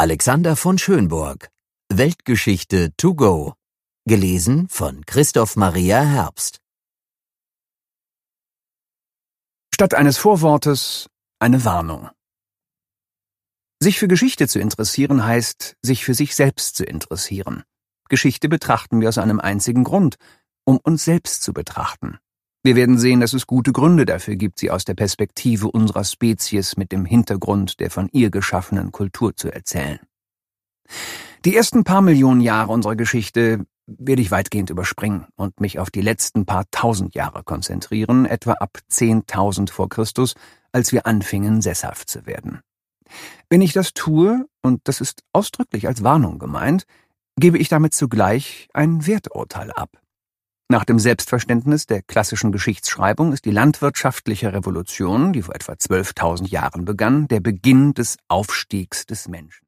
Alexander von Schönburg. Weltgeschichte to go. Gelesen von Christoph Maria Herbst. Statt eines Vorwortes eine Warnung. Sich für Geschichte zu interessieren heißt, sich für sich selbst zu interessieren. Geschichte betrachten wir aus einem einzigen Grund, um uns selbst zu betrachten. Wir werden sehen, dass es gute Gründe dafür gibt, sie aus der Perspektive unserer Spezies mit dem Hintergrund der von ihr geschaffenen Kultur zu erzählen. Die ersten paar Millionen Jahre unserer Geschichte werde ich weitgehend überspringen und mich auf die letzten paar tausend Jahre konzentrieren, etwa ab 10.000 vor Christus, als wir anfingen, sesshaft zu werden. Wenn ich das tue, und das ist ausdrücklich als Warnung gemeint, gebe ich damit zugleich ein Werturteil ab. Nach dem Selbstverständnis der klassischen Geschichtsschreibung ist die landwirtschaftliche Revolution, die vor etwa 12.000 Jahren begann, der Beginn des Aufstiegs des Menschen.